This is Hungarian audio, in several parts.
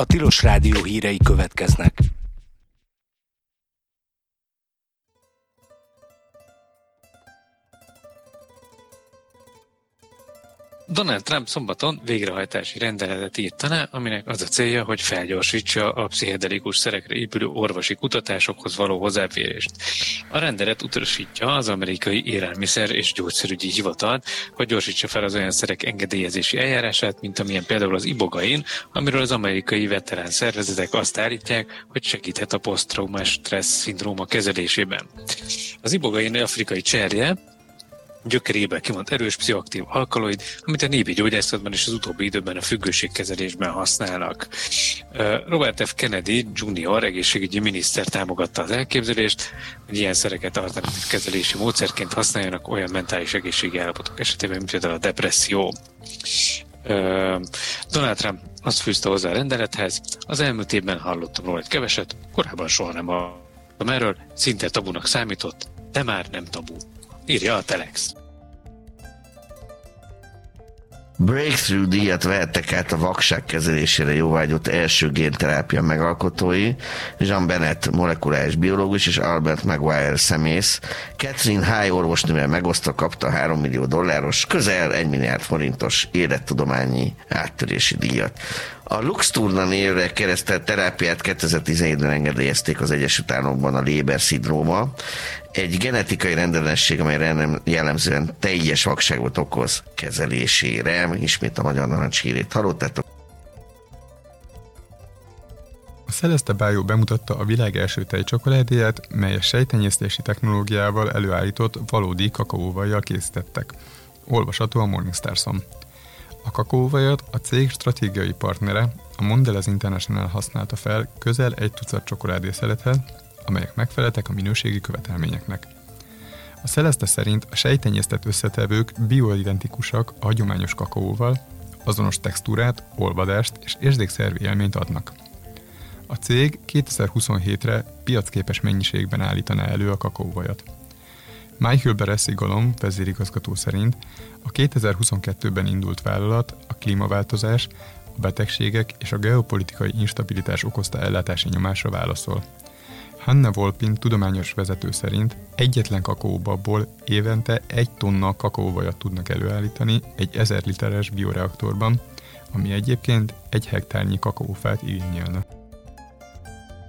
A Tilos Rádió hírei következnek. Donald Trump szombaton végrehajtási rendeletet írt alá, aminek az a célja, hogy felgyorsítsa a pszichedelikus szerekre épülő orvosi kutatásokhoz való hozzáférést. A rendelet utasítja az amerikai élelmiszer és gyógyszerügyi hivatalt, hogy gyorsítsa fel az olyan szerek engedélyezési eljárását, mint amilyen például az ibogain, amiről az amerikai veterán szervezetek azt állítják, hogy segíthet a poszttraumás stressz szindróma kezelésében. Az ibogain afrikai cserje gyökerébe kimond erős pszichoaktív alkaloid, amit a népi gyógyászatban és az utóbbi időben a függőségkezelésben használnak. Robert F. Kennedy Jr. egészségügyi miniszter támogatta az elképzelést, hogy ilyen szereket alternatív kezelési módszerként használjanak olyan mentális egészségi állapotok esetében, mint például a depresszió. Donald Trump azt fűzte hozzá a rendelethez: az elmúlt évben hallottam róla egy keveset, korábban soha nem hallottam erről, szinte tabunak számított, de már nem tabu. Írja a Telex. Breakthrough díjat vehettek át a vakság kezelésére jóvágyott első génterápia megalkotói, Jean Bennett molekuláris biológus és Albert Maguire szemész. Catherine High orvosnővel megosztva kapta a $3 millió, közel 1 milliárd forintos élettudományi áttörési díjat. A Luxturna névre keresztelt terápiát 2017-ben engedélyezték az Egyesült Államokban a Leber-szindróma, egy genetikai rendellenesség, amely jellemzően teljes vakságot okoz kezelésére. Ismét a Magyar Narancs hírét hallottátok. A Celeste Bio bemutatta a világ első tejcsokoládéját, mely a sejtenyésztési technológiával előállított valódi kakaóvajjal készítettek. Olvasható a Morningstar-on. A kakaóvajat a cég stratégiai partnere, a Mondelez International használta fel közel 1 tucat csokoládészelethez, amelyek megfeleltek a minőségi követelményeknek. A Celeste szerint a sejtenyésztett összetevők bioidentikusak a hagyományos kakaóval, azonos textúrát, olvadást és érzékszervi élményt adnak. A cég 2027-re piacképes mennyiségben állítaná elő a kakaóvajat. Michael Beressi-Gollum vezérigazgató szerint a 2022-ben indult vállalat a klímaváltozás, a betegségek és a geopolitikai instabilitás okozta ellátási nyomásra válaszol. Hanna Volpin tudományos vezető szerint egyetlen kakaóbabból évente 1 tonna kakaóvajat tudnak előállítani egy 1000 literes bioreaktorban, ami egyébként 1 hektárnyi kakaófát igényelne.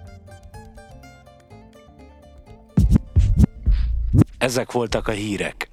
Ezek voltak a hírek.